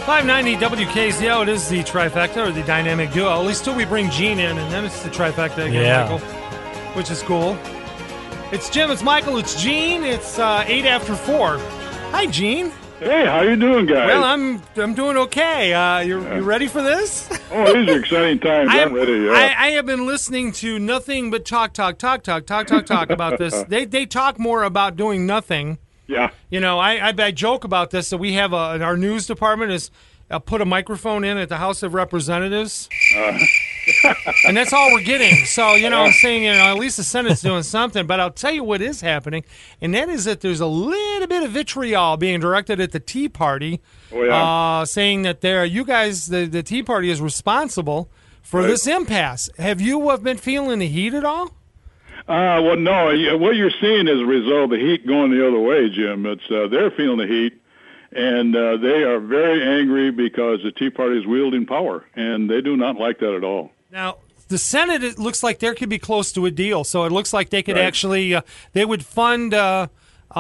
590 WKZO, it is the trifecta, or the dynamic duo. At least till we bring Gene in, and then it's the trifecta again, Michael, which is cool. It's Jim, it's Michael, it's Gene, it's 8 after 4. Hi, Gene. Hey, how you doing, guys? Well, I'm doing okay. You ready for this? Oh, these are exciting times. I'm ready. Yeah. I have been listening to nothing but talk about this. They talk more about doing nothing. Yeah. You know, I joke about this, that we have our news department is put a microphone in at the House of Representatives. And that's all we're getting. So, I'm saying, at least the Senate's doing something. But I'll tell you what is happening, and that is that there's a little bit of vitriol being directed at the Tea Party, saying that you guys, the Tea Party, is responsible for this impasse. Have you been feeling the heat at all? Well, no. What you're seeing is a result of the heat going the other way, Jim. It's they're feeling the heat, and they are very angry because the Tea Party is wielding power, and they do not like that at all. Now, the Senate, it looks like there could be close to a deal. So it looks like they could actually they would fund the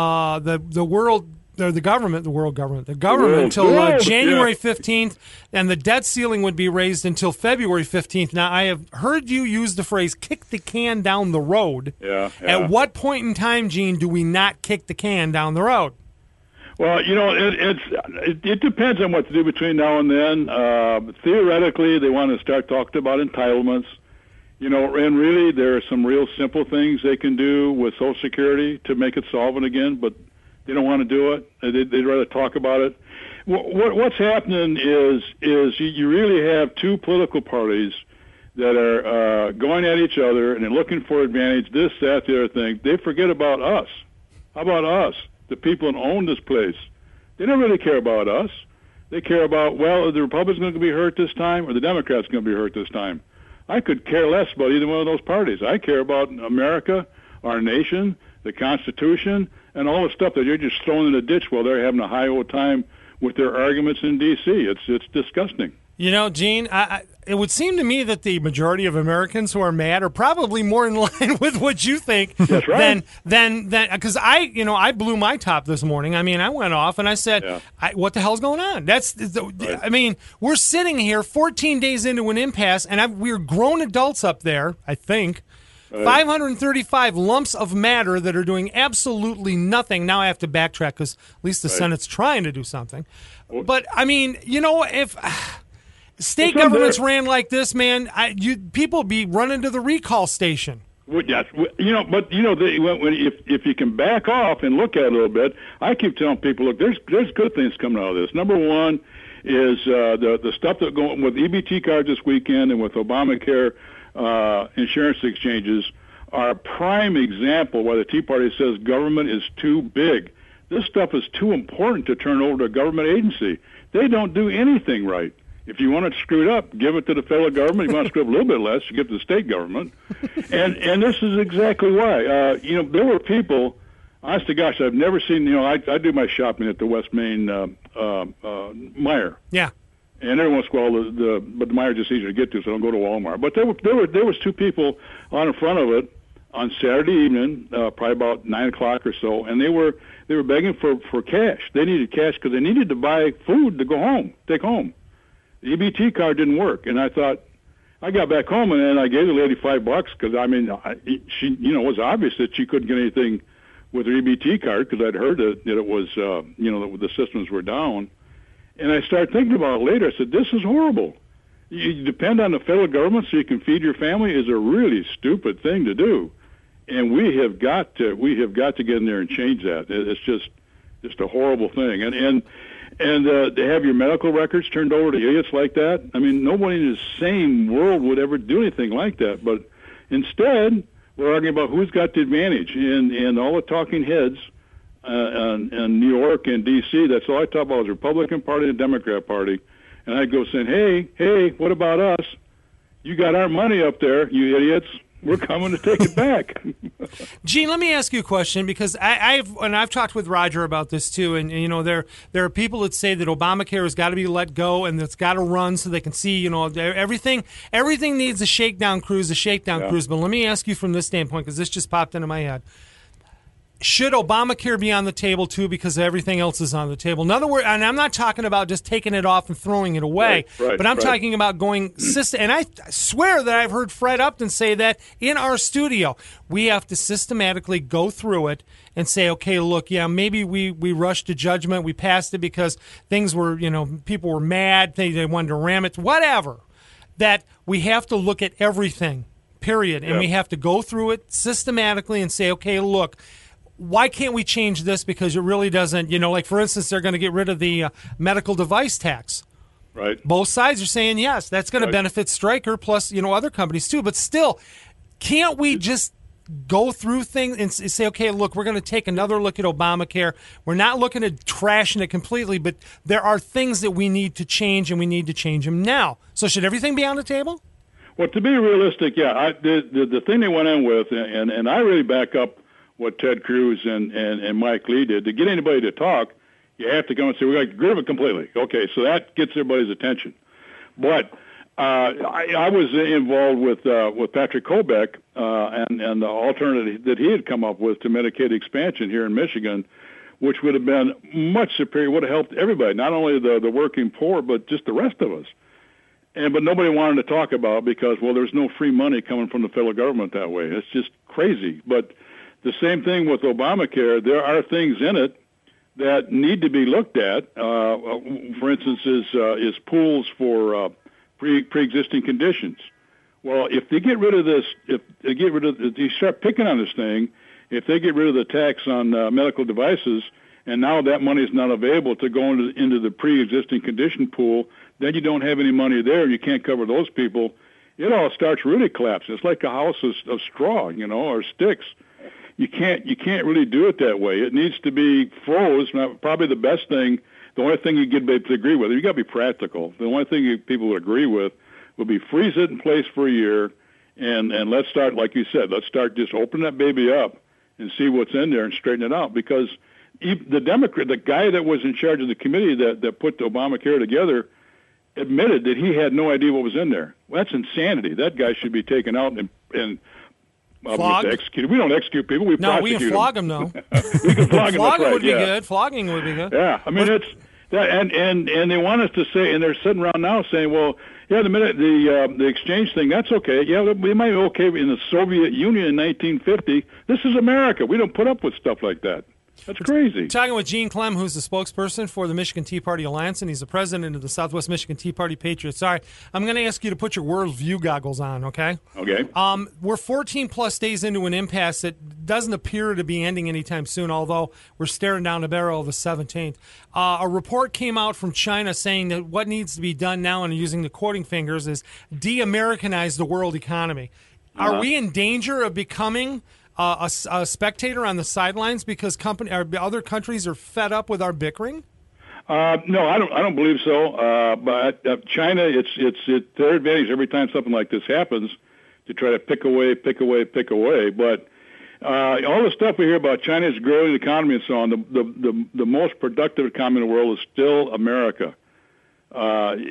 government until January 15th, and the debt ceiling would be raised until February 15th. Now, I have heard you use the phrase "kick the can down the road." Yeah. At what point in time, Gene, do we not kick the can down the road? Well, it depends on what to do between now and then. Theoretically, they want to start talking about entitlements. And really, there are some real simple things they can do with Social Security to make it solvent again, but they don't want to do it. They'd rather talk about it. What's happening is you really have two political parties that are going at each other and they're looking for advantage, this, that, the other thing. They forget about us. How about us? The people who own this place. They don't really care about us. They care about, are the Republicans going to be hurt this time or the Democrats going to be hurt this time? I could care less about either one of those parties. I care about America, our nation, the Constitution, and all the stuff that you're just throwing in the ditch while they're having a high old time with their arguments in D.C. It's disgusting. Gene, it would seem to me that the majority of Americans who are mad are probably more in line with what you think. That's right. than because I blew my top this morning. I mean, I went off and I said, "What the hell's going on?" Right. I mean, we're sitting here 14 days into an impasse, and we're grown adults up there. I think. 535 lumps of matter that are doing absolutely nothing. Now I have to backtrack because at least the Senate's trying to do something. But I mean, if state governments ran like this, man, people be running to the recall station. Well, yes, if you can back off and look at it a little bit, I keep telling people, look, there's good things coming out of this. Number one is the stuff that's going with EBT cards this weekend and with Obamacare. Insurance exchanges are a prime example why the Tea Party says government is too big. This stuff is too important to turn over to a government agency. They don't do anything right. If you want to screw it up, give it to the federal government. If you want to screw up a little bit less, you give it to the state government. And this is exactly why. There were people, honest to gosh, I've never seen, I do my shopping at the West Main Meijer. Yeah. And every once in a while, but the Meijer is just easier to get to, so I don't go to Walmart. But there was two people on in front of it on Saturday evening, probably about 9 o'clock or so, and they were begging for cash. They needed cash because they needed to buy food to go home, take home. The EBT card didn't work, and I thought, I got back home and then I gave the lady $5 because she it was obvious that she couldn't get anything with her EBT card because I'd heard that it was that the systems were down. And I started thinking about it later. I said, this is horrible. You depend on the federal government so you can feed your family is a really stupid thing to do. And we have got to get in there and change that. It's just a horrible thing. And to have your medical records turned over to idiots like that, I mean, nobody in the sane world would ever do anything like that. But instead, we're arguing about who's got the advantage. And all the talking heads in New York and D.C., that's all I talk about is the Republican Party and the Democrat Party. And I'd go saying, hey, what about us? You got our money up there, you idiots. We're coming to take it back. Gene, let me ask you a question because I've talked with Roger about this too, and there are people that say that Obamacare has got to be let go and it's got to run so they can see everything needs a shakedown cruise. But let me ask you from this standpoint because this just popped into my head. should Obamacare be on the table too, because everything else is on the table? In other words, and I'm not talking about just taking it off and throwing it away, but I'm talking about going system. And I swear that I've heard Fred Upton say that in our studio. We have to systematically go through it and say, okay, look, yeah, maybe we rushed to judgment. We passed it because things were, people were mad. They wanted to ram it, whatever. That we have to look at everything, period. And we have to go through it systematically and say, okay, look, why can't we change this? Because it really doesn't, like, for instance, they're going to get rid of the medical device tax. Right. Both sides are saying, yes, that's going to benefit Stryker plus, other companies too. But still, can't we just go through things and say, okay, look, we're going to take another look at Obamacare. We're not looking at trashing it completely, but there are things that we need to change, and we need to change them now. So should everything be on the table? Well, to be realistic, the thing they went in with, and I really back up what Ted Cruz and Mike Lee did. To get anybody to talk, you have to come and say, we're going to get rid of it completely. Okay, so that gets everybody's attention. But I was involved with Patrick Kobeck and the alternative that he had come up with to Medicaid expansion here in Michigan, which would have been much superior, would have helped everybody, not only the working poor, but just the rest of us. But nobody wanted to talk about it because, well, there's no free money coming from the federal government that way. It's just crazy. But the same thing with Obamacare. There are things in it that need to be looked at. For instance, is pools for pre-existing conditions. Well, if they get rid of this, if you start picking on this thing, if they get rid of the tax on medical devices, and now that money is not available to go into the pre-existing condition pool, then you don't have any money there, and you can't cover those people. It all starts really collapsing. It's like a house of straw, or sticks. You can't really do it that way. It needs to be froze. Probably the best thing, the only thing you get to agree with, you got to be practical. The only thing people would agree with would be freeze it in place for a year, and let's start, like you said, let's start just opening that baby up and see what's in there and straighten it out. Because the guy that was in charge of the committee that put Obamacare together, admitted that he had no idea what was in there. Well, that's insanity. That guy should be taken out and executed. We don't execute people. We prosecute we can flog them, though. We can flog them. Flogging would be good. Flogging would be good. Yeah, I mean, it's that, and they want us to say, and they're sitting around now saying, well, yeah, the exchange thing, that's okay. Yeah, we might be okay in the Soviet Union in 1950. This is America. We don't put up with stuff like that. That's crazy. Talking with Gene Clem, who's the spokesperson for the Michigan Tea Party Alliance, and he's the president of the Southwest Michigan Tea Party Patriots. All right, I'm going to ask you to put your worldview goggles on, okay? Okay. We're 14-plus days into an impasse that doesn't appear to be ending anytime soon, although we're staring down the barrel of the 17th. A report came out from China saying that what needs to be done now, and using the quoting fingers, is de-Americanize the world economy. Are we in danger of becoming a spectator on the sidelines because other countries are fed up with our bickering? No, I don't believe so. But China, it's their advantage every time something like this happens to try to pick away. But all the stuff we hear about China's growing economy and so on, the most productive economy in the world is still America. And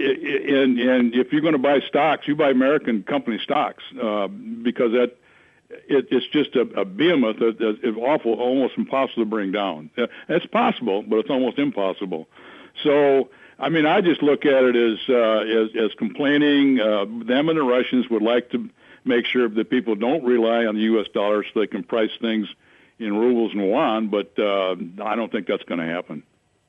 if you're going to buy stocks, you buy American company stocks because it's just a behemoth that is awful, almost impossible to bring down. It's possible, but it's almost impossible. So, I mean, I just look at it as complaining. Them and the Russians would like to make sure that people don't rely on the U.S. dollar so they can price things in rubles and yuan, but I don't think that's going to happen.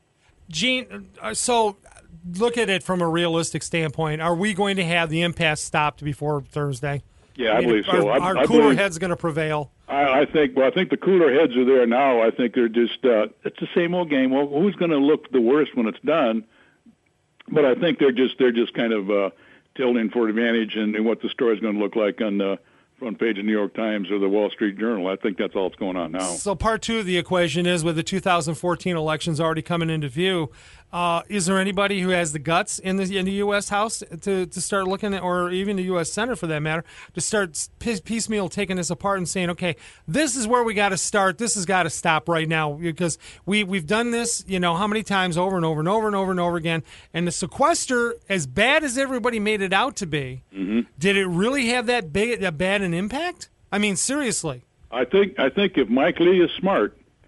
Gene, so look at it from a realistic standpoint. Are we going to have the impasse stopped before Thursday? Yeah, I believe so. Our cooler head's going to prevail. I think the cooler heads are there now. I think they're just it's the same old game. Well, who's going to look the worst when it's done? But I think they're just kind of tilting for advantage and what the story's going to look like on the front page of the New York Times or the Wall Street Journal. I think that's all that's going on now. So part two of the equation is, with the 2014 elections already coming into view, is there anybody who has the guts in the U.S. House to start looking at, or even the U.S. Senate for that matter, to start piecemeal taking this apart and saying, okay, this is where we got to start. This has got to stop right now, because we've done this, how many times over and over and over and over and over again. And the sequester, as bad as everybody made it out to be, did it really have that bad an impact? I mean, seriously. I think if Mike Lee is smart,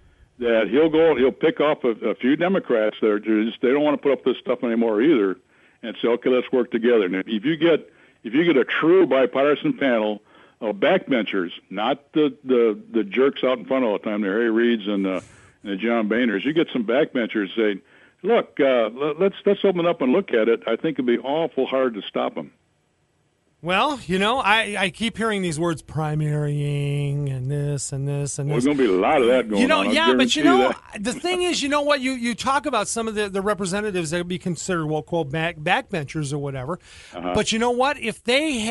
that he'll pick off a few Democrats that are just, they don't want to put up this stuff anymore either, and say, okay, let's work together. And if you get a true bipartisan panel of backbenchers, not the jerks out in front all the time, the Harry Reids and the John Boehners, you get some backbenchers saying, look, let's open up and look at it. I think it'd be awful hard to stop them. Well, I keep hearing these words, primarying and this and this and this. There's going to be a lot of that going on. Yeah, but the thing is, what, you talk about some of the representatives that would be considered, well, quote, backbenchers or whatever. Uh-huh. But you know what? If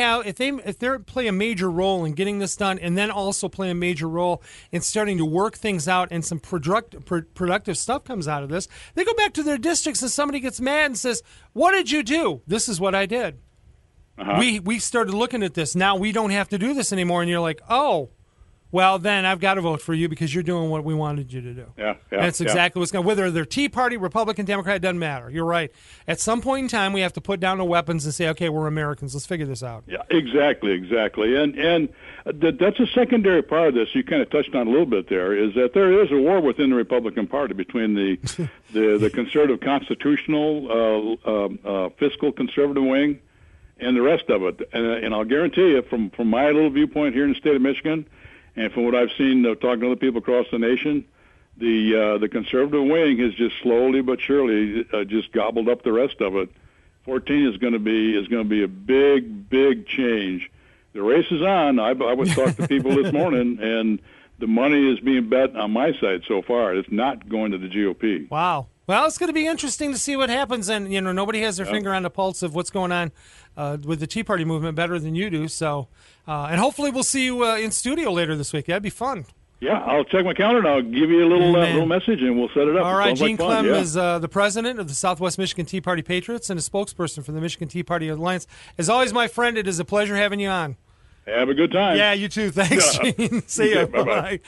they play a major role in getting this done, and then also play a major role in starting to work things out, and some productive stuff comes out of this, they go back to their districts and somebody gets mad and says, what did you do? This is what I did. Uh-huh. We started looking at this. Now we don't have to do this anymore. And you're like, oh, well, then I've got to vote for you because you're doing what we wanted you to do. Yeah. And that's exactly what's going on. Whether they're Tea Party, Republican, Democrat, it doesn't matter. You're right. At some point in time, we have to put down the weapons and say, okay, we're Americans. Let's figure this out. Yeah, exactly. And that's a secondary part of this. You kind of touched on a little bit there, is that there is a war within the Republican Party between the conservative constitutional, fiscal conservative wing and the rest of it. And I'll guarantee you, from my little viewpoint here in the state of Michigan, and from what I've seen talking to other people across the nation, the conservative wing has just slowly but surely just gobbled up the rest of it. 14 is going to be a big change. The race is on. I was talking to people this morning, and the money is being bet on my side so far. It's not going to the GOP. Wow. Well, it's going to be interesting to see what happens, and nobody has their finger on the pulse of what's going on with the Tea Party movement better than you do. So, and hopefully we'll see you in studio later this week. That'd be fun. Yeah, I'll check my calendar and I'll give you a little message, and we'll set it up. All right, Gene Clem is the president of the Southwest Michigan Tea Party Patriots and a spokesperson for the Michigan Tea Party Alliance. As always, my friend, it is a pleasure having you on. Have a good time. Yeah, you too. Thanks, Gene. See you. Bye-bye.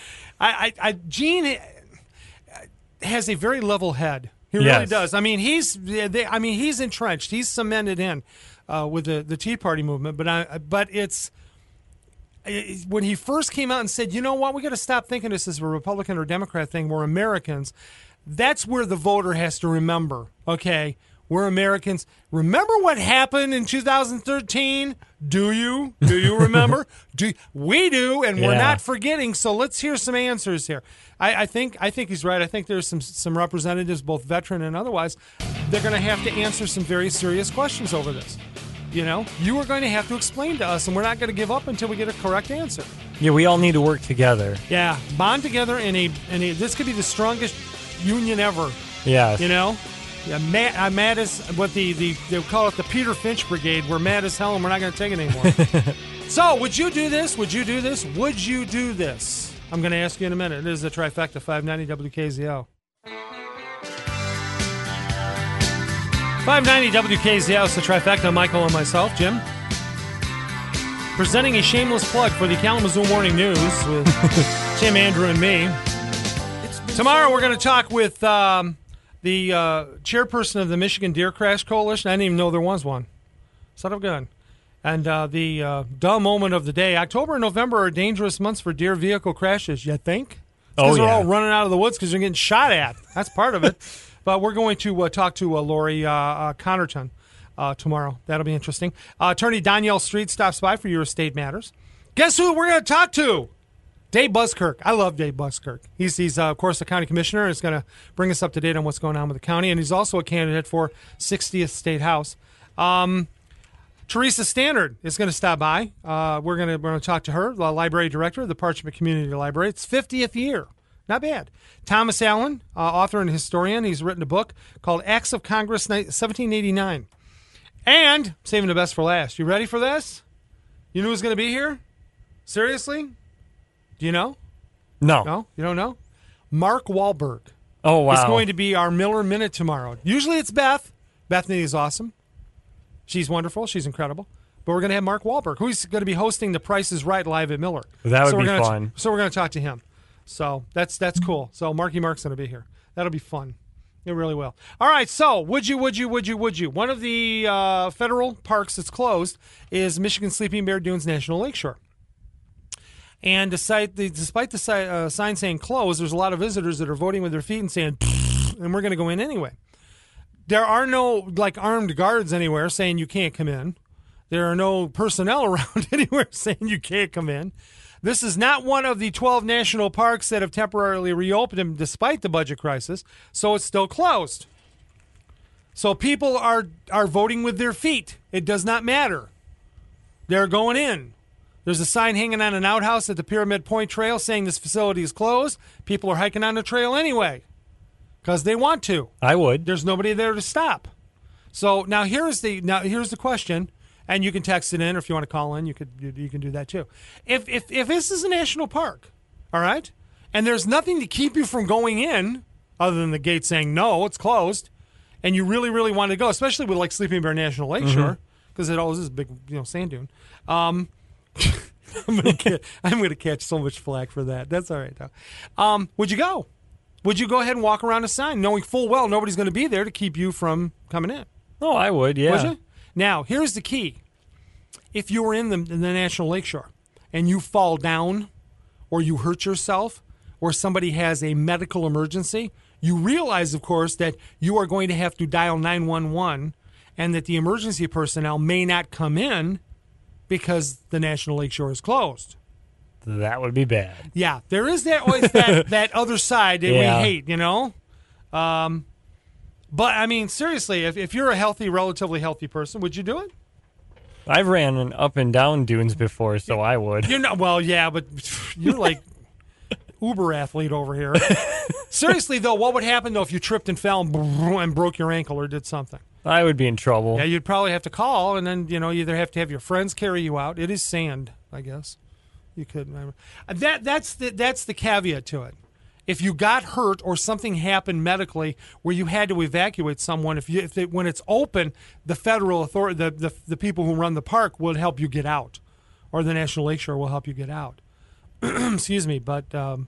Gene has a very level head. He really does. I mean, he's entrenched. He's cemented in with the Tea Party movement. But it's when he first came out and said, you know what, we got to stop thinking this is a Republican or Democrat thing. We're Americans. That's where the voter has to remember. Okay, we're Americans. Remember what happened in 2013? Do you remember? We do, and we're not forgetting. So let's hear some answers here. I think he's right. I think there's some representatives, both veteran and otherwise, they're going to have to answer some very serious questions over this. You are going to have to explain to us, and we're not going to give up until we get a correct answer. Yeah, we all need to work together. Yeah, bond together in a this could be the strongest union ever. Yeah. Yeah, I'm mad as what they call it, the Peter Finch Brigade. We're mad as hell, and we're not going to take it anymore. So, would you do this? Would you do this? Would you do this? I'm going to ask you in a minute. It is the Trifecta, 590 WKZO. 590 WKZO, it's the Trifecta, Michael and myself, Jim. Presenting a shameless plug for the Kalamazoo Morning News with Tim, Andrew, and me. Tomorrow we're going to talk with the chairperson of the Michigan Deer Crash Coalition. I didn't even know there was one. Son of a gun. And the dumb moment of the day. October and November are dangerous months for deer vehicle crashes, you think? Because they're all running out of the woods because they're getting shot at. That's part of it. But we're going to talk to Lori Connerton tomorrow. That'll be interesting. Attorney Danielle Street stops by for your estate matters. Guess who we're going to talk to? Dave Buskirk. I love Dave Buskirk. He's of course, the county commissioner. He's going to bring us up to date on what's going on with the county, and he's also a candidate for 60th State House. Teresa Stannard is going to stop by. We're going to talk to her, the library director of the Parchment Community Library. It's 50th year. Not bad. Thomas Allen, author and historian. He's written a book called Acts of Congress 1789. And, saving the best for last. You ready for this? You knew who's going to be here? Seriously? Do you know? No. No? You don't know? Mark Wahlberg. Oh, wow. It's going to be our Miller Minute tomorrow. Usually it's Beth. Bethany is awesome. She's wonderful. She's incredible. But we're going to have Mark Wahlberg, who's going to be hosting The Price is Right live at Miller. That would be fun. So we're going to talk to him. So that's cool. So Marky Mark's going to be here. That'll be fun. It really will. All right, so would you? One of the federal parks that's closed is Michigan Sleeping Bear Dunes National Lakeshore. And despite the sign saying closed, there's a lot of visitors that are voting with their feet and saying, and we're going to go in anyway. There are no armed guards anywhere saying you can't come in. There are no personnel around anywhere saying you can't come in. This is not one of the 12 national parks that have temporarily reopened despite the budget crisis, so it's still closed. So people are voting with their feet. It does not matter. They're going in. There's a sign hanging on an outhouse at the Pyramid Point Trail saying this facility is closed. People are hiking on the trail anyway because they want to. I would. There's nobody there to stop. So now here's the question, and you can text it in, or if you want to call in, you can do that too. If this is a national park, all right, and there's nothing to keep you from going in other than the gate saying no, it's closed, and you really, really want to go, especially with Sleeping Bear National Lakeshore, because it always is a big sand dune. I'm gonna catch so much flack for that. That's all right though. Would you go? Would you go ahead and walk around a sign, knowing full well nobody's going to be there to keep you from coming in? Oh, I would. Yeah. Would you? Now, here's the key: if you were in the National Lakeshore and you fall down, or you hurt yourself, or somebody has a medical emergency, you realize, of course, that you are going to have to dial 911, and that the emergency personnel may not come in because the National Lakeshore is closed. That would be bad. Yeah, there is always that other side that we hate, But, I mean, seriously, if you're a relatively healthy person, would you do it? I've ran up and down dunes before, so I would. Well, yeah, but you're like uber athlete over here. Seriously, though, what would happen, though, if you tripped and fell and broke your ankle or did something? I would be in trouble. Yeah, you'd probably have to call, and then, you either have to have your friends carry you out. It is sand, I guess. You could. That's the caveat to it. If you got hurt or something happened medically where you had to evacuate someone, when it's open, the federal authority, the people who run the park will help you get out, or the National Lakeshore will help you get out. Excuse me, but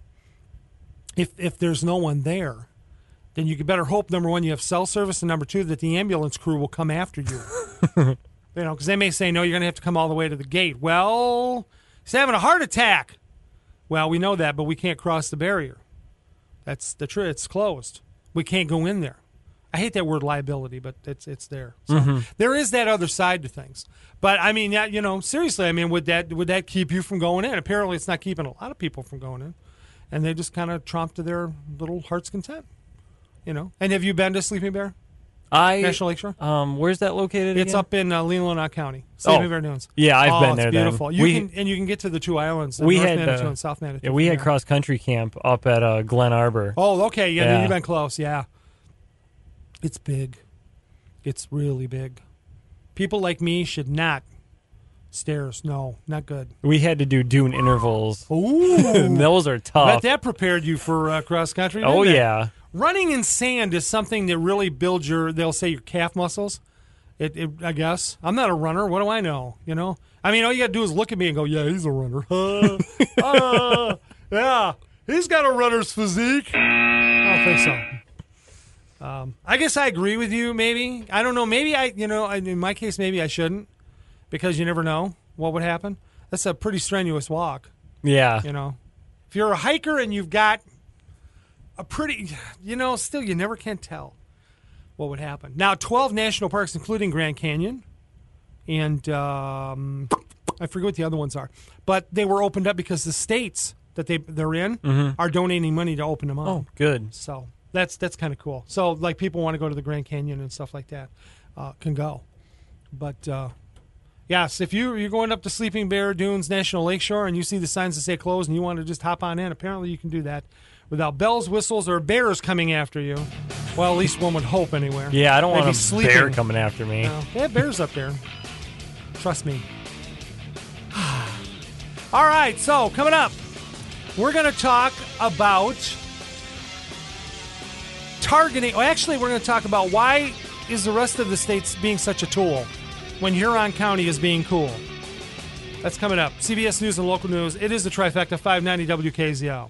if there's no one there, then you better hope, number one, you have cell service, and number two, that the ambulance crew will come after you. Because they may say, no, you're going to have to come all the way to the gate. Well, he's having a heart attack. Well, we know that, but we can't cross the barrier. That's the truth. It's closed. We can't go in there. I hate that word liability, but it's there. So there is that other side to things. But I mean, seriously, I mean, would that keep you from going in? Apparently, it's not keeping a lot of people from going in, and they just kind of tromp to their little heart's content. And have you been to Sleeping Bear? National Lakeshore? Where's that located It's again? up in Leelanau County. Sleeping Bear Dunes. Yeah, I've been there. It's beautiful. Then. You can get to the two islands, North Manitou and South Manitou. Yeah, we had cross country camp up at Glen Arbor. Oh, okay. Yeah, then you've been close. Yeah, it's big. It's really big. People like me should not. Stairs, no, not good. We had to do dune intervals. Ooh, those are tough. But that prepared you for cross country. Oh yeah. Running in sand is something that really builds they'll say your calf muscles. I guess. I'm not a runner. What do I know? I mean, all you got to do is look at me and go, yeah, he's a runner. Yeah, he's got a runner's physique. I don't think so. I guess I agree with you, maybe. I don't know. Maybe in my case, maybe I shouldn't, because you never know what would happen. That's a pretty strenuous walk. Yeah. If you're a hiker and you've got a pretty, still you never can tell what would happen. Now, 12 national parks, including Grand Canyon, and I forget what the other ones are, but they were opened up because the states that they're in are donating money to open them up. Oh, good. So that's kind of cool. So people want to go to the Grand Canyon and stuff like that, can go. But yes, if you're going up to Sleeping Bear Dunes National Lakeshore and you see the signs that say closed and you want to just hop on in, apparently you can do that without bells, whistles, or bears coming after you. Well, at least one would hope anywhere. Yeah, I don't want a bear coming after me. No, they have bears up there. Trust me. All right, so coming up, we're going to talk about targeting. Actually, we're going to talk about why is the rest of the states being such a tool when Huron County is being cool. That's coming up. CBS News and Local News. It is the Trifecta, 590 WKZO.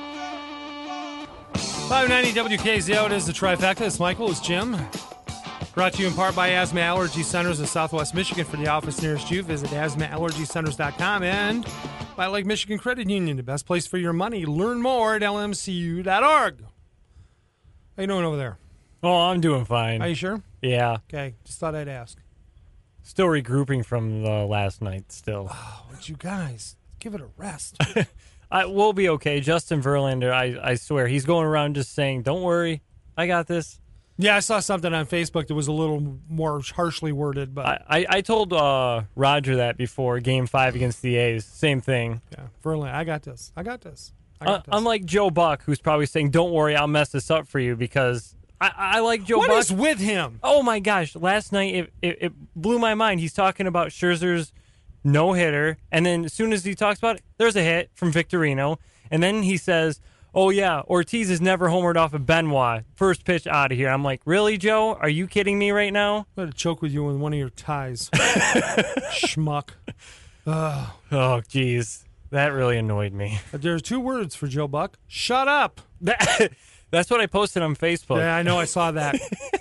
WKZO, it is the Trifecta. It's Michael, it's Jim. Brought to you in part by Asthma Allergy Centers of Southwest Michigan. For the office nearest you, visit asthmaallergycenters.com, and by Lake Michigan Credit Union, the best place for your money. Learn more at lmcu.org. How you doing over there? Oh, I'm doing fine. Are you sure? Yeah. Okay, just thought I'd ask. Still regrouping from the last night still. Oh, would you guys give it a rest? We'll be okay. Justin Verlander, I swear, he's going around just saying, don't worry, I got this. Yeah, I saw something on Facebook that was a little more harshly worded, but I told Roger that before Game 5 against the A's. Same thing. yeah, Verlander, I got this. Unlike Joe Buck, who's probably saying, don't worry, I'll mess this up for you, because I like Joe Buck. What is with him? Oh, my gosh. Last night, it blew my mind. He's talking about Scherzer's no-hitter, and then as soon as he talks about it, there's a hit from Victorino, and then he says, oh, yeah, Ortiz has never homered off of Benoit. First pitch out of here. I'm like, really, Joe? Are you kidding me right now? I'm going to choke with you in one of your ties. Schmuck. Oh, jeez. That really annoyed me. There's two words for Joe Buck. Shut up. That's what I posted on Facebook. Yeah, I know. I saw that.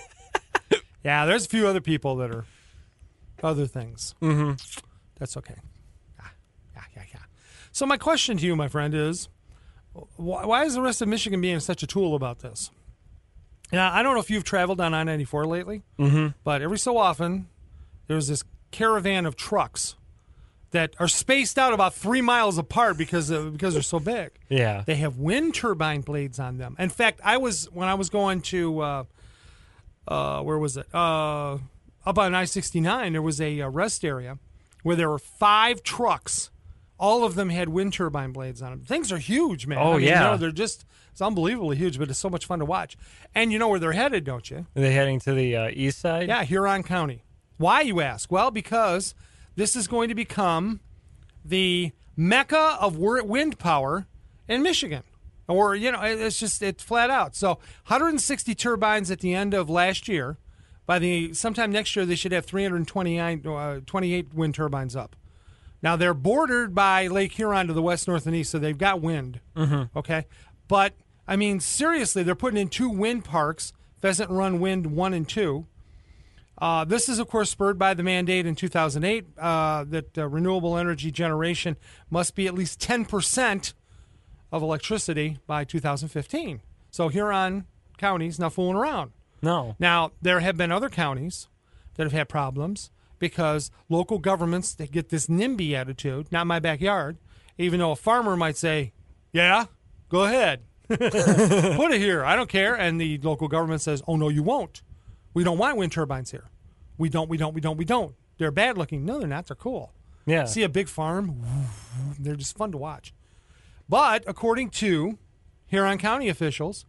Yeah, there's a few other people that are other things. Mm-hmm. That's okay. Yeah. So my question to you, my friend, is why is the rest of Michigan being such a tool about this? Now, I don't know if you've traveled on I-94 lately, but every so often there's this caravan of trucks that are spaced out about 3 miles apart because they're so big. Yeah. They have wind turbine blades on them. In fact, when I was going to where was it? Up on I-69, there was a rest area where there were 5 trucks. All of them had wind turbine blades on them. Things are huge, man. Oh, yeah. They're just, it's unbelievably huge, but it's so much fun to watch. And you know where they're headed, don't you? Are they heading to the east side? Yeah, Huron County. Why, you ask? Well, because this is going to become the mecca of wind power in Michigan. Or, it's flat out. So 160 turbines at the end of last year. By sometime next year, they should have 328 wind turbines up. Now, they're bordered by Lake Huron to the west, north, and east, so they've got wind. Mm-hmm. Okay? But, I mean, seriously, they're putting in 2 wind parks, Pheasant Run Wind 1 and 2. This is, of course, spurred by the mandate in 2008 that renewable energy generation must be at least 10% of electricity by 2015. So Huron County's not fooling around. No. Now, there have been other counties that have had problems because local governments, they get this NIMBY attitude, not my backyard, even though a farmer might say, yeah, go ahead. Put it here. I don't care. And the local government says, oh, no, you won't. We don't want wind turbines here. We don't. They're bad looking. No, they're not. They're cool. Yeah. See a big farm? They're just fun to watch. But according to Huron County officials,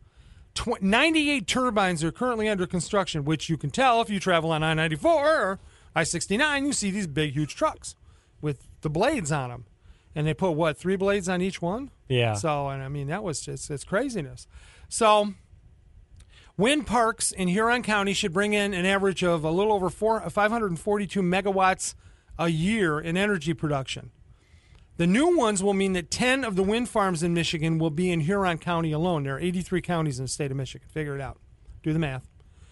98 turbines are currently under construction, which you can tell if you travel on I-94 or I-69, you see these big, huge trucks with the blades on them. And they put, 3 blades on each one? Yeah. So, and I mean, that was just, it's craziness. So, wind parks in Huron County should bring in an average of a little over 542 megawatts a year in energy production. The new ones will mean that 10 of the wind farms in Michigan will be in Huron County alone. There are 83 counties in the state of Michigan. Figure it out. Do the math.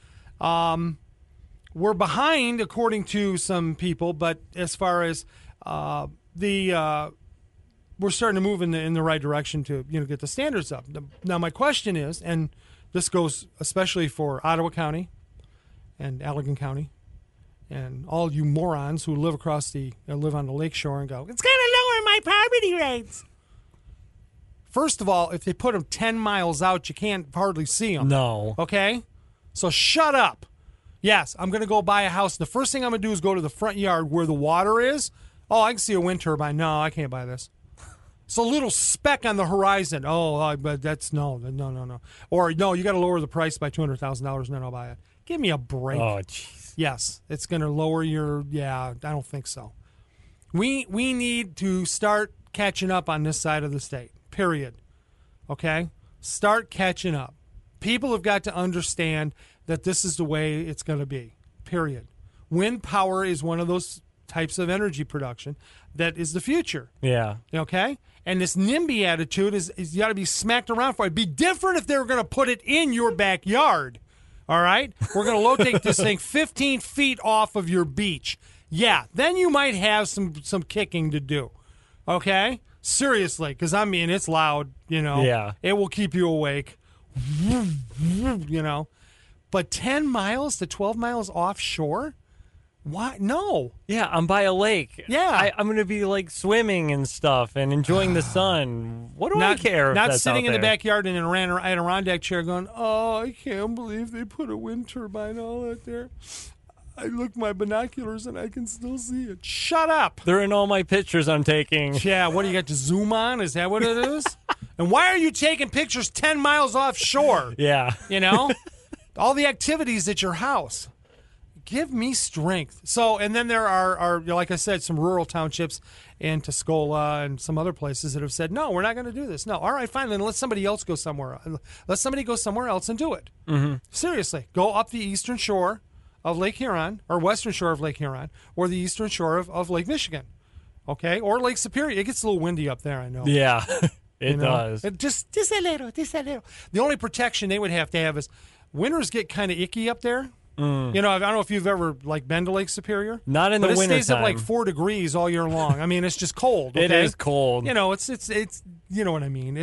We're behind, according to some people, but as far as we're starting to move in the right direction to get the standards up. Now, my question is, and this goes especially for Ottawa County and Allegan County, and all you morons who live live on the lakeshore and go, it's going to lower my property rates. First of all, if they put them 10 miles out, you can't hardly see them. No. Okay? So shut up. Yes, I'm going to go buy a house. The first thing I'm going to do is go to the front yard where the water is. Oh, I can see a wind turbine. No, I can't buy this. It's a little speck on the horizon. Oh, but that's no. Or no, you got to lower the price by $200,000 and then I'll buy it. Give me a break. Oh, jeez. Yes, it's going to lower your. Yeah, I don't think so. We need to start catching up on this side of the state. Period. Okay, start catching up. People have got to understand that this is the way it's going to be, period. Wind power is one of those types of energy production that is the future. Yeah. Okay? And this NIMBY attitude is you got to be smacked around for it. It'd be different if they were going to put it in your backyard. All right? We're going to locate this thing 15 feet off of your beach. Yeah, then you might have some kicking to do. Okay? Seriously, because, I mean, it's loud, you know. Yeah. It will keep you awake, you know. But 10 miles to 12 miles offshore? Why? No. Yeah, I'm by a lake. Yeah. I'm going to be like swimming and stuff and enjoying the sun. What do I care? If Not that's sitting out in the there? backyard in an Adirondack chair going, oh, I can't believe they put a wind turbine all out there. I look my binoculars and I can still see it. Shut up. They're in all my pictures I'm taking. Yeah, what do you got to zoom on? Is that what it is? And why are you taking pictures 10 miles offshore? Yeah. You know? All the activities at your house. Give me strength. So, and then there are, like I said, some rural townships in Tuscola and some other places that have said, no, we're not going to do this. No, all right, fine, then let somebody else go somewhere. Let somebody go somewhere else and do it. Mm-hmm. Seriously, go up the eastern shore of Lake Huron, or western shore of Lake Huron, or the eastern shore of Lake Michigan, okay? Or Lake Superior. It gets a little windy up there, I know. Yeah, it You know? does. Just a little, just a little. The only protection they would have to have is winters get kind of icky up there. You know, I don't know if you've ever like been to Lake Superior. Not in the but it winter stays at like 4 degrees all year long. I mean, it's just cold. It okay? is cold. You know, it's you know what I mean.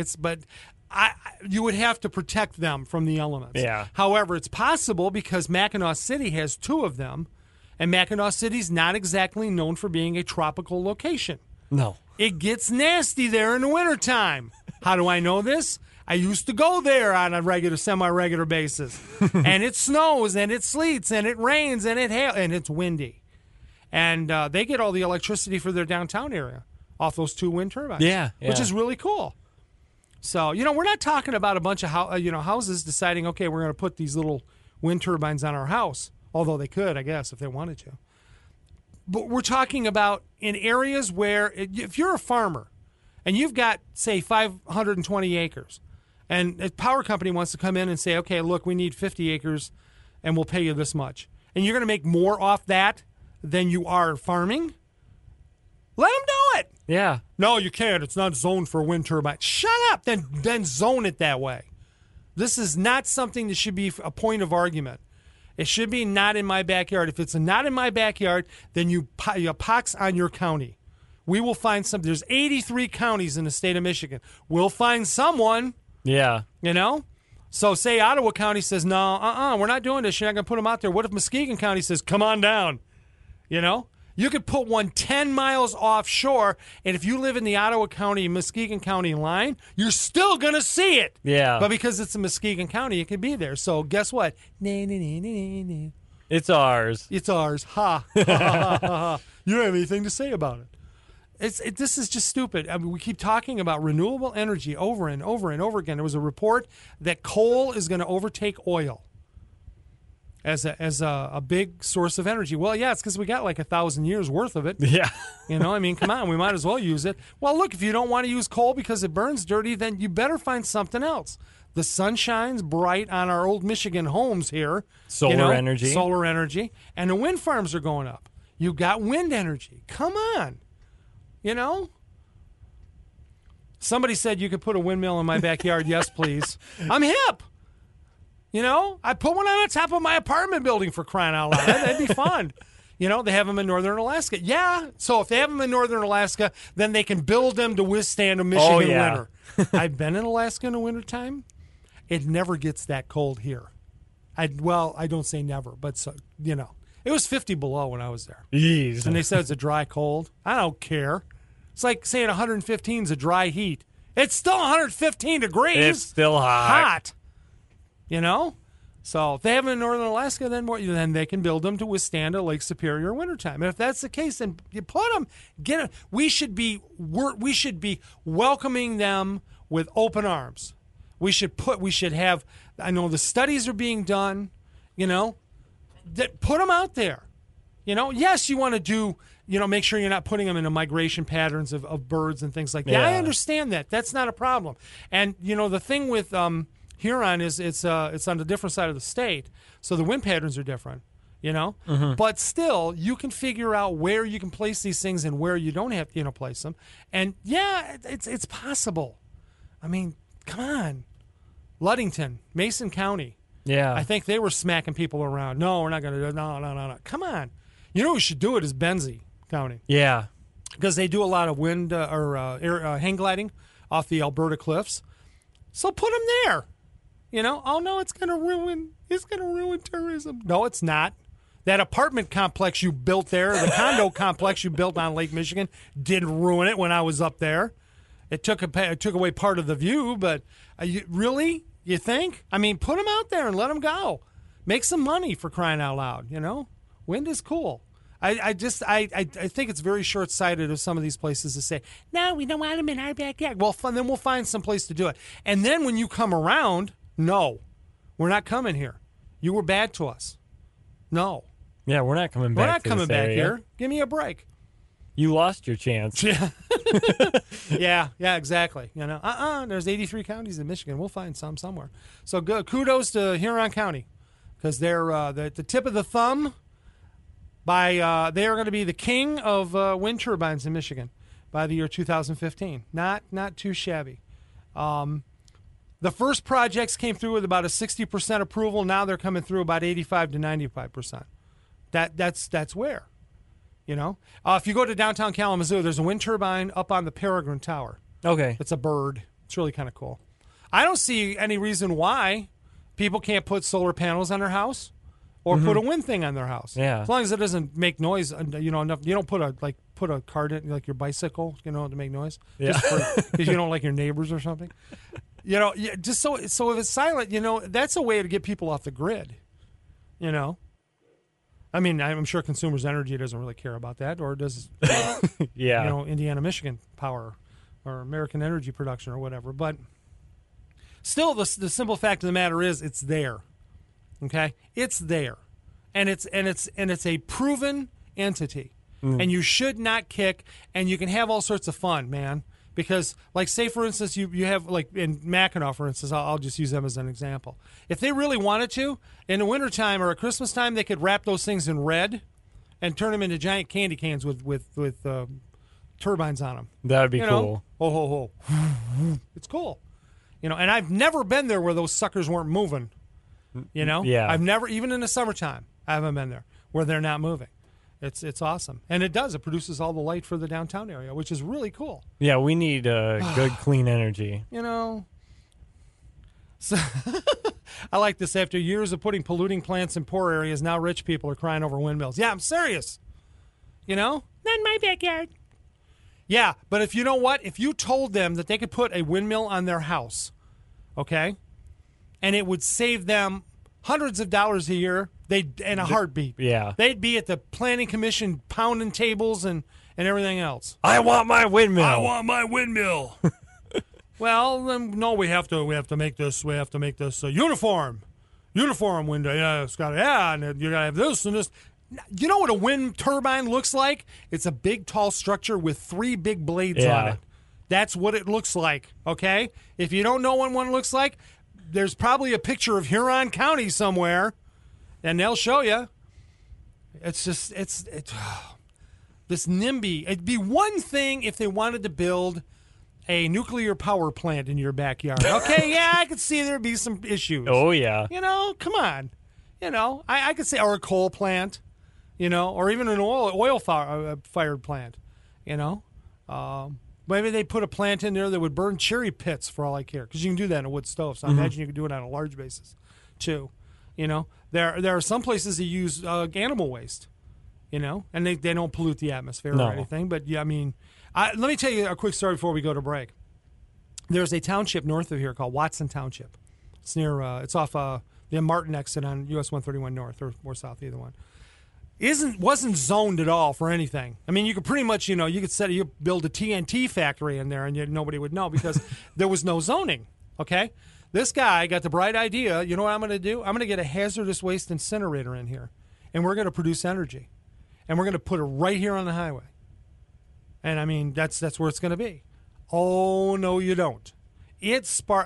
You would have to protect them from the elements. Yeah. However, it's possible because Mackinac City has 2 of them, and Mackinac City's not exactly known for being a tropical location. No. It gets nasty there in the wintertime. How do I know this? I used to go there on a semi-regular basis. And it snows, and it sleets, and it rains, and it hails, and it's windy. And they get all the electricity for their downtown area off those 2 wind turbines. Yeah. Which is really cool. So, you know, we're not talking about a bunch of houses deciding, okay, we're going to put these little wind turbines on our house. Although they could, I guess, if they wanted to. But we're talking about in areas where if you're a farmer and you've got, say, 520 acres, and a power company wants to come in and say, okay, look, we need 50 acres and we'll pay you this much. And you're going to make more off that than you are farming? Let them do it. Yeah. No, you can't. It's not zoned for wind turbine. Shut up. Then zone it that way. This is not something that should be a point of argument. It should be not in my backyard. If it's not in my backyard, then you pox on your county. We will find some. There's 83 counties in the state of Michigan. We'll find someone. Yeah. You know? So say Ottawa County says, no, we're not doing this. You're not going to put them out there. What if Muskegon County says, come on down? You know? You could put one 10 miles offshore, and if you live in the Ottawa County, Muskegon County line, you're still going to see it. Yeah. But because it's in Muskegon County, it could be there. So guess what? It's ours. It's ours. Ha. Ha, ha, ha, ha. You don't have anything to say about it. This is just stupid. I mean, we keep talking about renewable energy over and over and over again. There was a report that coal is going to overtake oil as a big source of energy. Well, yeah, it's because we got like 1,000 years worth of it. Yeah. You know, I mean, come on, we might as well use it. Well, look, if you don't want to use coal because it burns dirty, then you better find something else. The sun shines bright on our old Michigan homes here. Solar energy. Solar energy. And the wind farms are going up. You got wind energy. Come on. You know? Somebody said you could put a windmill in my backyard. Yes, please. I'm hip. You know? I put one on the top of my apartment building for crying out loud. That'd be fun. You know, they have them in northern Alaska. Yeah. So if they have them in northern Alaska, then they can build them to withstand a Michigan winter. I've been in Alaska in the wintertime. It never gets that cold here. I don't say never, but so, you know. It was 50 below when I was there. Jeez. And they said it's a dry cold. I don't care. It's like saying 115 is a dry heat. It's still 115 degrees. It's still hot. You know? So if they have them in northern Alaska, then they can build them to withstand a Lake Superior wintertime. And if that's the case, then you put them. We should be welcoming them with open arms. We should have. I know the studies are being done. You know, that put them out there. You know, yes, you want to do. You know, make sure you're not putting them into migration patterns of birds and things like that. Yeah. I understand that. That's not a problem. And you know, the thing with Huron is it's on a different side of the state, so the wind patterns are different. You know, but still, you can figure out where you can place these things and where you don't have to, place them. And yeah, it's possible. I mean, come on, Ludington, Mason County. Yeah. I think they were smacking people around. No, we're not going to do it. No. Come on. You know who should do it is Benzie County. Yeah. Because they do a lot of wind hang gliding off the Alberta cliffs. So put them there. You know, oh no, it's going to ruin tourism. No, it's not. That apartment complex you built there, the condo complex you built on Lake Michigan, didn't ruin it when I was up there. It took away part of the view, but really, you think? I mean, put them out there and let them go. Make some money, for crying out loud. You know, wind is cool. I think it's very short-sighted of some of these places to say, no, we don't want them in our backyard. Well, then we'll find some place to do it. And then when you come around, no, we're not coming here. You were bad to us. No. Yeah, we're not coming back. We're not to coming this back area. here. Give me a break. You lost your chance. Yeah, exactly. You know, there's 83 counties in Michigan. We'll find some somewhere. So good. Kudos to Huron County because they're the tip of the thumb. They are going to be the king of wind turbines in Michigan by the year 2015. Not too shabby. The first projects came through with about a 60% approval. Now they're coming through about 85 to 95%. That's where, you know. If you go to downtown Kalamazoo, there's a wind turbine up on the Peregrine Tower. Okay. It's a bird. It's really kind of cool. I don't see any reason why people can't put solar panels on their house or put a wind thing on their house. Yeah. As long as it doesn't make noise, you know, enough. You don't put a cart in, like your bicycle, you know, to make noise. Yeah. Because you don't like your neighbors or something. You know, just so if it's silent, you know, that's a way to get people off the grid. You know. I mean, I'm sure Consumers Energy doesn't really care about that, or does, Yeah. you know, Indiana, Michigan Power or American Energy Production or whatever. But still, the simple fact of the matter is it's there. Okay? It's there. And it's a proven entity. And you should not kick, and you can have all sorts of fun, man. Because, like, say, for instance, you have, like, in Mackinac, for instance, I'll just use them as an example. If they really wanted to, in the wintertime or at Christmas time, they could wrap those things in red and turn them into giant candy cans with turbines on them. That would be You cool. know? Ho. It's cool. You know, and I've never been there where those suckers weren't moving. You know? Yeah. I've never, even in the summertime, I haven't been there where they're not moving. It's awesome. And it does. It produces all the light for the downtown area, which is really cool. Yeah, we need good, clean energy. You know, so I like this. After years of putting polluting plants in poor areas, now rich people are crying over windmills. Yeah, I'm serious. You know? Not in my backyard. Yeah, but if you know what? If you told them that they could put a windmill on their house, okay, and it would save them hundreds of dollars a year, they'd in a heartbeat. Yeah. They'd be at the planning commission pounding tables and everything else. I want my windmill. I want my windmill. Well, then, no, we have to make this uniform window. Yeah, it's got and you got to have this and this. You know what a wind turbine looks like? It's a big, tall structure with 3 big blades on it. That's what it looks like. Okay, if you don't know what one looks like, there's probably a picture of Huron County somewhere, and they'll show you. It's just it's this NIMBY. It'd be one thing if they wanted to build a nuclear power plant in your backyard. Okay, yeah, I could see there'd be some issues. Oh, yeah. You know, come on. You know, I could say, or a coal plant, you know, or even an oil fired plant, you know. Maybe they put a plant in there that would burn cherry pits for all I care, because you can do that in a wood stove. So I imagine you can do it on a large basis, too. You know, there are some places that use animal waste, you know, and they don't pollute the atmosphere or anything. But, yeah, I mean, let me tell you a quick story before we go to break. There's a township north of here called Watson Township. It's near, it's off the Martin exit on US 131 North or South, either one. Wasn't zoned at all for anything. I mean, you could pretty much, you know, you could build a TNT factory in there and nobody would know because there was no zoning, okay? This guy got the bright idea, you know what I'm going to do? I'm going to get a hazardous waste incinerator in here, and we're going to produce energy. And we're going to put it right here on the highway. And, I mean, that's where it's going to be. Oh, no, you don't. It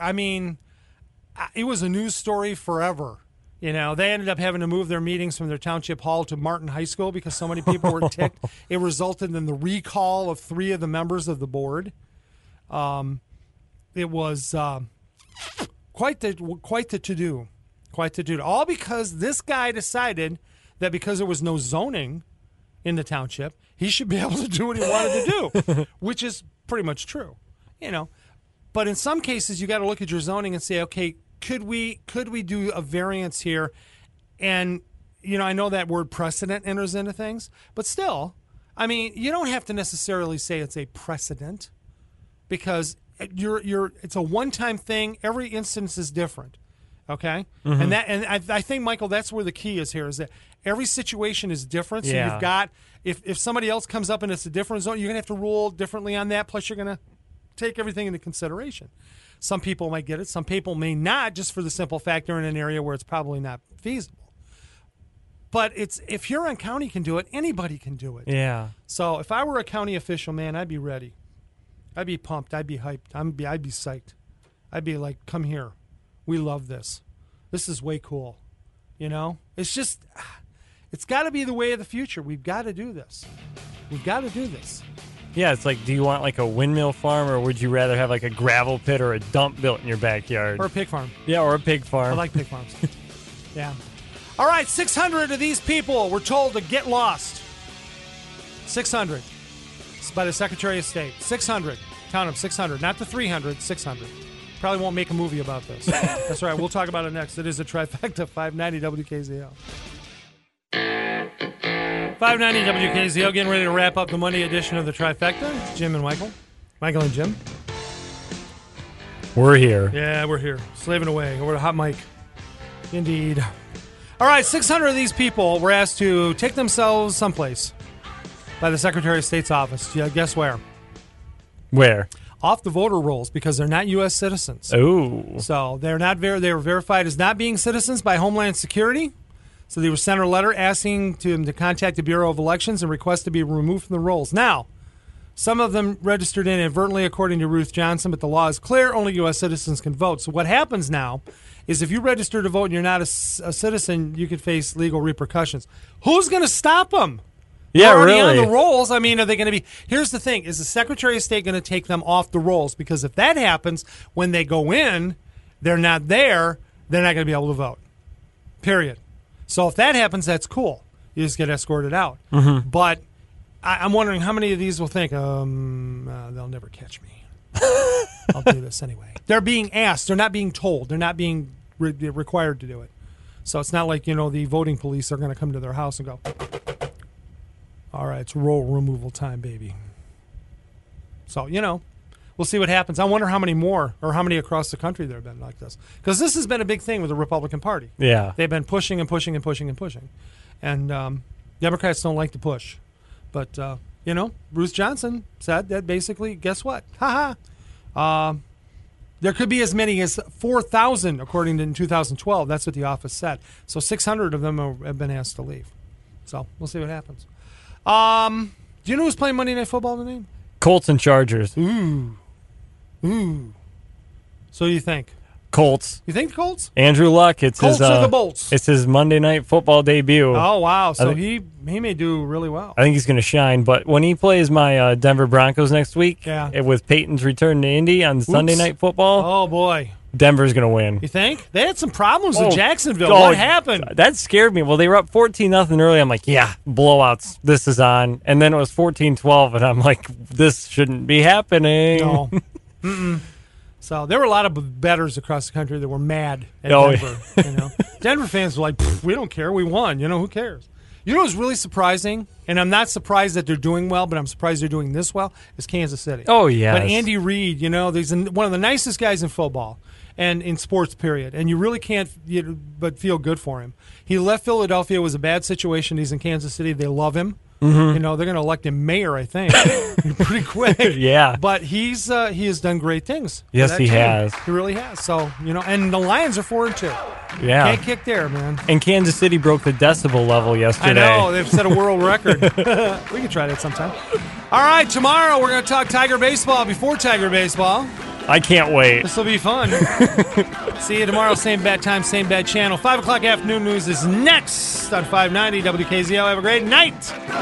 was a news story forever. You know, they ended up having to move their meetings from their township hall to Martin High School because so many people were ticked. It resulted in the recall of 3 of the members of the board. It was quite the to-do. Quite the dude. All because this guy decided that because there was no zoning in the township, he should be able to do what he wanted to do, which is pretty much true, But in some cases, you got to look at your zoning and say, okay, could we do a variance here? And I know that word precedent enters into things, but still, I mean, you don't have to necessarily say it's a precedent because it's a one-time thing. Every instance is different. Okay, and I think, Michael, that's where the key is here, is that every situation is different. So you've got, if somebody else comes up and it's a different zone, you're going to have to rule differently on that. Plus, you're going to take everything into consideration. Some people might get it. Some people may not, just for the simple fact they're in an area where it's probably not feasible. But if Huron County can do it, anybody can do it. Yeah. So if I were a county official, man, I'd be ready. I'd be pumped. I'd be hyped. I'd be psyched. I'd be like, come here. We love this. This is way cool. It's just, it's got to be the way of the future. We've got to do this. We've got to do this. Yeah, it's like, do you want like a windmill farm, or would you rather have like a gravel pit or a dump built in your backyard? Or a pig farm. Yeah, or a pig farm. I like pig farms. Yeah. All right, 600 of these people were told to get lost. 600. It's by the Secretary of State. 600. Count them, 600. Not the 300, 600. Probably won't make a movie about this. That's right. We'll talk about it next. It is a trifecta, 590 WKZL. 590 WKZL, getting ready to wrap up the Monday edition of the trifecta. It's Jim and Michael. Michael and Jim. We're here. Yeah, we're here. Slaving away over the hot mic. Indeed. All right, 600 of these people were asked to take themselves someplace by the Secretary of State's office. Yeah, guess where? Where? Off the voter rolls, because they're not U.S. citizens. Oh. So they're not they were verified as not being citizens by Homeland Security. So they were sent a letter asking them to contact the Bureau of Elections and request to be removed from the rolls. Now, some of them registered inadvertently, according to Ruth Johnson, but the law is clear. Only U.S. citizens can vote. So what happens now is if you register to vote and you're not a citizen, you could face legal repercussions. Who's going to stop them? Yeah, already really. on the rolls. I mean, are they going to be? Here's the thing: is the Secretary of State going to take them off the rolls? Because if that happens, when they go in, they're not there. They're not going to be able to vote. Period. So if that happens, that's cool. You just get escorted out. Mm-hmm. But I'm wondering how many of these will think, they'll never catch me. I'll do this anyway. They're being asked. They're not being told. They're not being required to do it. So it's not like the voting police are going to come to their house and go, all right, it's roll removal time, baby. So, we'll see what happens. I wonder how many more or how many across the country there have been like this. Because this has been a big thing with the Republican Party. Yeah. They've been pushing and pushing and pushing and pushing. And Democrats don't like to push. But, Bruce Johnson said that basically, guess what? There could be as many as 4,000, according to 2012. That's what the office said. So 600 of them have been asked to leave. So we'll see what happens. Do you know who's playing Monday Night Football today? Colts and Chargers. Ooh. So you think? Colts. You think the Colts? Andrew Luck. It's Colts his, or the Bolts? It's his Monday Night Football debut. Oh, wow. So he may do really well. I think he's going to shine. But when he plays my Denver Broncos next week, yeah. With Peyton's return to Indy on Sunday Night Football, oh, boy. Denver's going to win. You think? They had some problems with Jacksonville. Oh, what happened? That scared me. Well, they were up 14-0 early. I'm like, yeah, blowouts. This is on. And then it was 14-12, and I'm like, this shouldn't be happening. No. So there were a lot of bettors across the country that were mad at Denver. Denver fans were like, we don't care. We won. Who cares? You know what's really surprising, and I'm not surprised that they're doing well, but I'm surprised they're doing this well, is Kansas City. Oh, yeah. But Andy Reid, he's one of the nicest guys in football and in sports, period. And you really can't but feel good for him. He left Philadelphia. It was a bad situation. He's in Kansas City. They love him. Mm-hmm. They're going to elect him mayor, I think, pretty quick. Yeah. But he has done great things. Yes, he has. He really has. So, and the Lions are 4-2. Yeah. Can't kick there, man. And Kansas City broke the decibel level yesterday. I know. They've set a world record. We can try that sometime. All right, tomorrow we're going to talk Tiger baseball before Tiger baseball. I can't wait. This will be fun. See you tomorrow, same bad time, same bad channel. 5 o'clock afternoon news is next on 590 WKZL. Have a great night.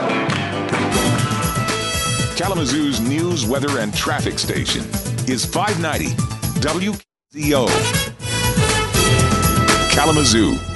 Kalamazoo's news, weather, and traffic station is 590 WKZO. Kalamazoo.